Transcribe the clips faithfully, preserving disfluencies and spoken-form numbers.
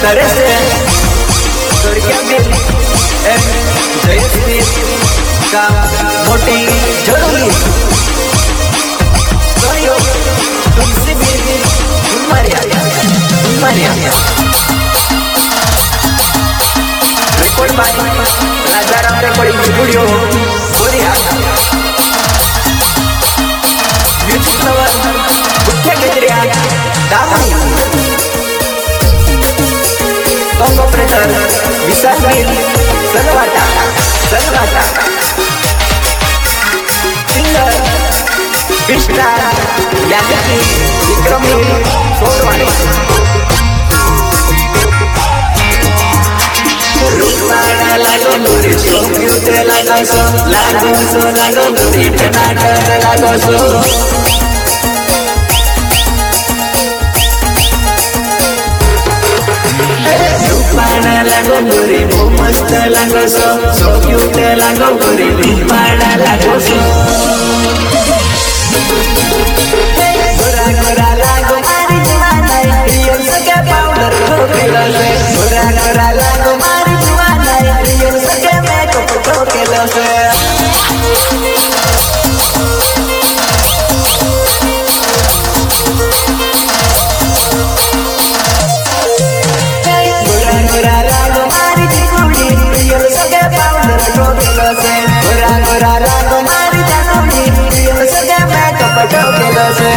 तरह से स्वर्गीय बिल एंड जयश्री का मोटी जरूरी सहयोग तुमसे भी तुम्हारी तुम्हारी record by Rajaram recording studio Boriya music lover मुख्य केंद्रिया दामनी सॉन्ग ऑपरेटर विशाल बिल सनवाटा सनवाटा सिंगर कृष्णा यादव विक्रमी सोनवाड़ी रूपवाड़ा लागो मुरी सोम्युते लागो सो लागो सो लागो मुरी टनाटन लागो सो रूपवाड़ा लागो मुरी मस्त लागो सो सोम्युते लागो मुरी रूपवाड़ा लागो सो गोरा गोरा लागो मारी जवाना रियल सके पाउडर ठोकेलो से गोरा गोरा लागो मारी जवाना रियल सके मेकअप ठोकेलो से गोरा गोरा लागो मारी चिकुड़ी रियल सके पाउडर ठोकेलो से गोरा गोरा लागो मारी चिकुड़ी रियल सके मेकअप ठोकेलो से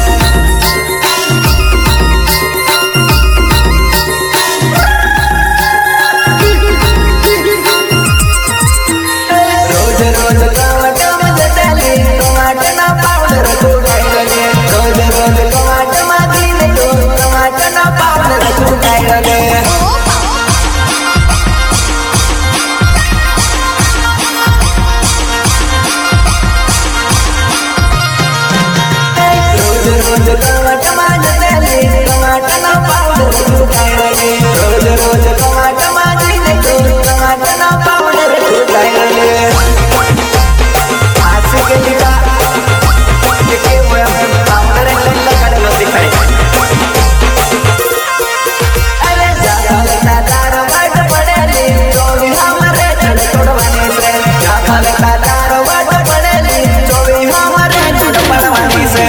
रोज रोज टमाटर माजी ने तो टमाटर ना पाउडर खाए ले आज के लिखा के वो पाउडर लल्ला कर लो दिखाए अरे जागा लगता तार वाट पड़े ले तो भी हमारे चढ़ छोड़वाने से जागा लगता तार वाट पड़े ले तो भी हमारे चढ़ पड़वाने से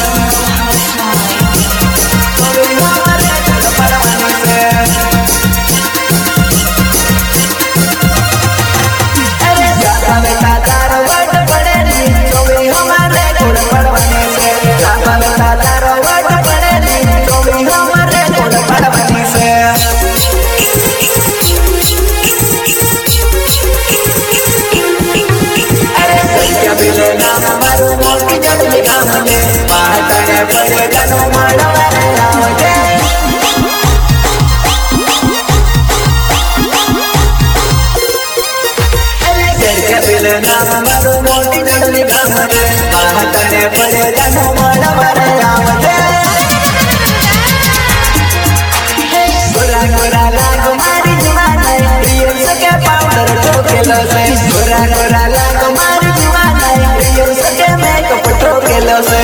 गोरा गोरा लागो मारी जवाना रियल सके मेकअप ठोकेलो से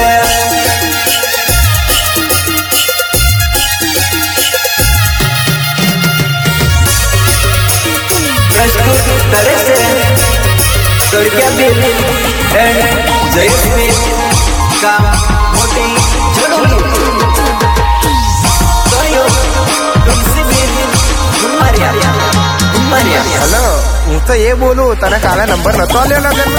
प्रस्तुत तरह से स्वर्गीय बिल एंड जयश्री का मोटी जरूरी सहयोग तुमसे भी तुम्हारी तुम्हारी हेलो हूँ तो ये बोलू तने काला नंबर न तो लेना कर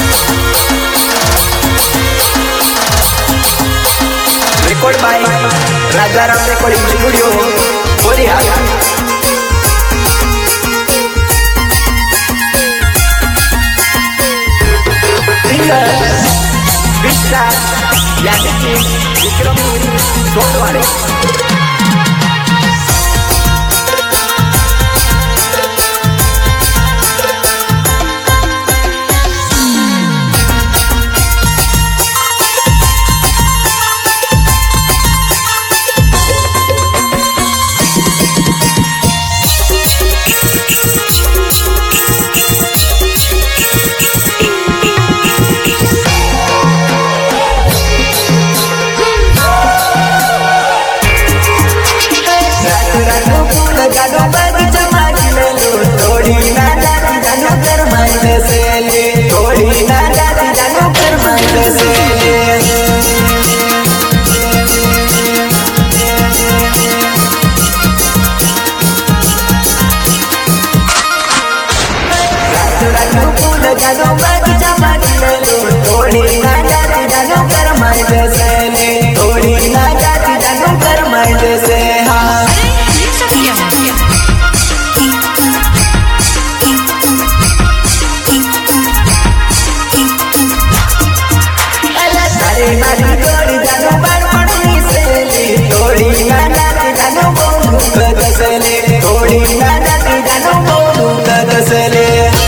record by Rajaram recording studio Boriya singer Krishna Yadav विक्रमी सोनवाड़ी मागी लेलो थोड़ी ना जाती जानो कर माई जैसे ले थोड़ी ना जाती जानो कर माई जैसे हाँ सारे मारी थोड़ी जानो बार पड़नी से ले थोड़ी ना जाती जानो बोलू कद से ले थोड़ी ना जाती जानो बोलू कद से ले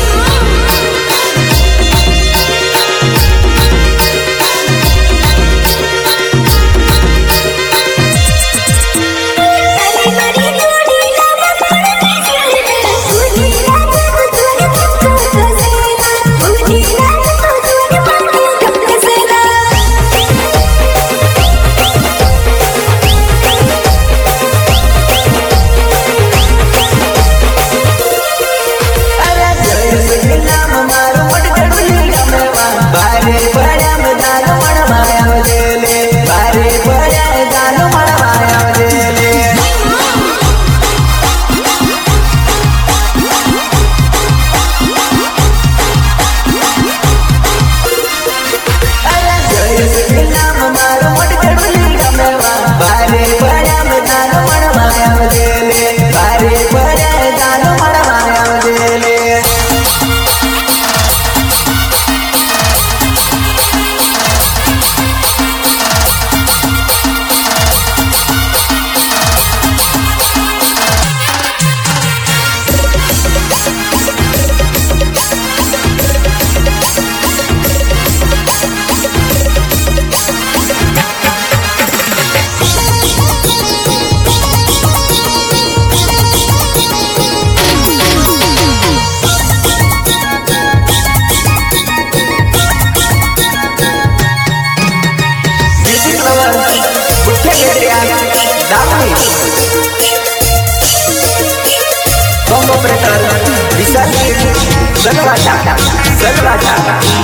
ऑपरेटर विशाल सलवाटा सलवाटा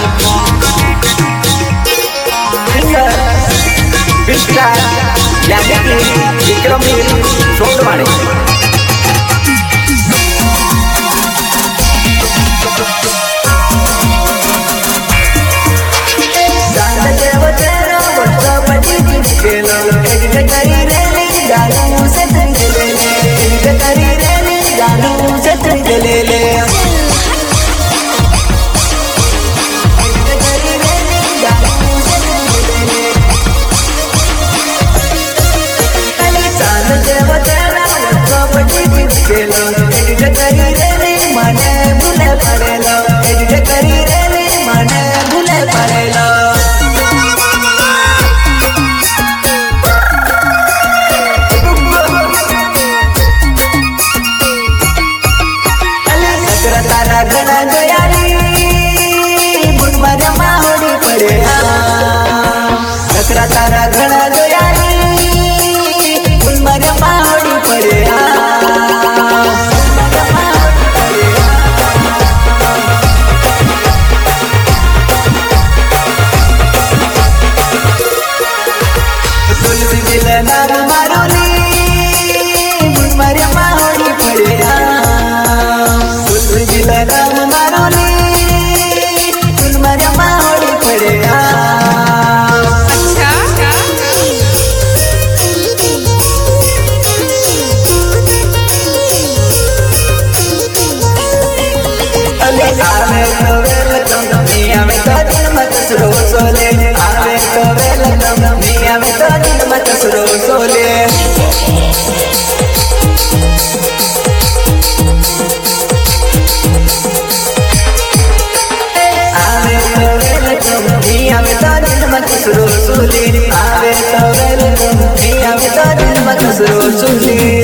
सिंगर विष्णा यानी कि विक्रमवीर सोनवाणी ले ले मने भूले पड़ेलो एडिट करी रे मने भूले पड़ेलो तारा गणा गयाली मुनवर माहोड़ी पड़े सकरा तारा गणा गयाली मुनवर माहोड़ी पड़े तुलसी दिल नाम मारोली मुनवर माहोड़ी पड़े नाम मारोली तुलमर माहोड़ी पड़े अच्छा अले आवे तो वेलकम मियां में तो दिल मत सुरो सोले आवे तो वेलकम मियां में तो दिल मत सुरो सोले आवे तो दिल मत सुरो सुली आवे तो वेलकम आवे तो दिल मत सुरो सुली